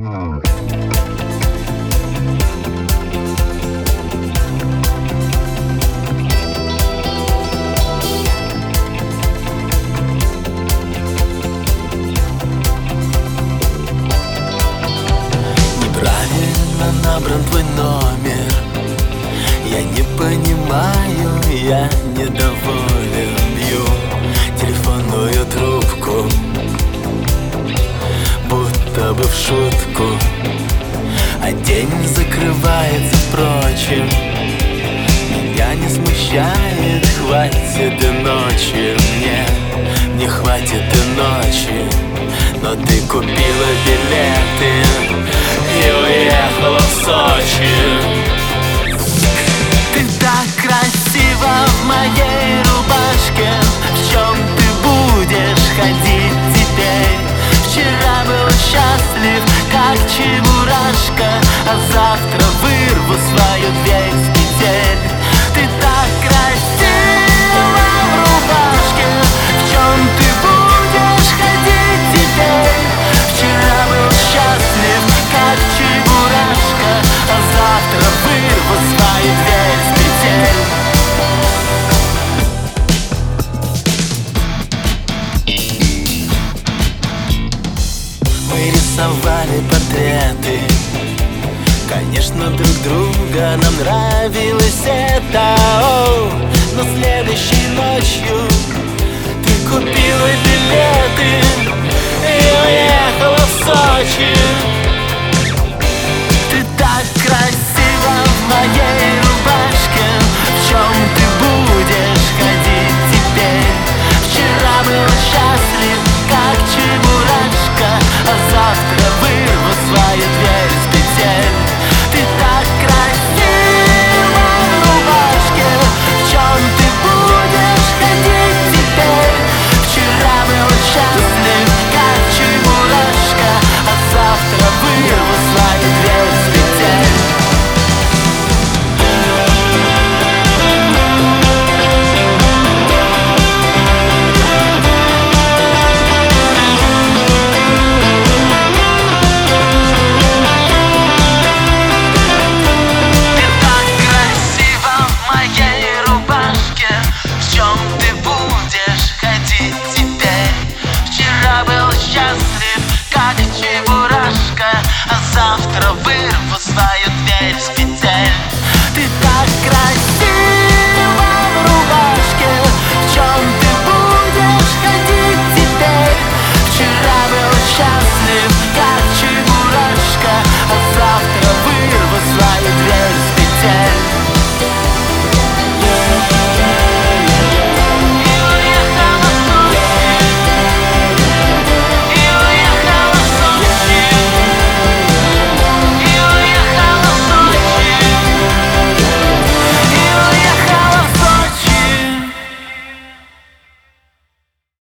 Неправильно набран твой номер. Я не понимаю, я недоволен. Бью телефонную трубку, будто бы в шутку, а день закрывается, впрочем. Меня не смущает, хватит и ночи мне хватит и ночи. Но ты купила билеты и уехала в Сочи. Ты так красива в моей рубашке. В чем ты будешь ходить теперь? Вчера был счастлив, как чебурашка, а завтра вырву свою дверь с петель. Ты так красива в рубашке. В чем ты будешь ходить теперь? Вчера был счастлив, как чебурашка, а завтра вырву свою дверь с петель. Мы рисовали портреты, конечно, друг друга нам нравилось это. Но следующей ночью ты купила билеты и уехала в Сочи. Ты так красива в моей рубашке. В чем ты будешь ходить теперь? Вчера был счастлив, как чебурашка, а завтра вырву свою дверь с петель. Ты так красива в рубашке. В чем ты будешь ходить теперь? Вчера был счастлив, как чебурашка, а завтра вырву свою дверь с петель. Счастлив, как чебурашка, а завтра вырву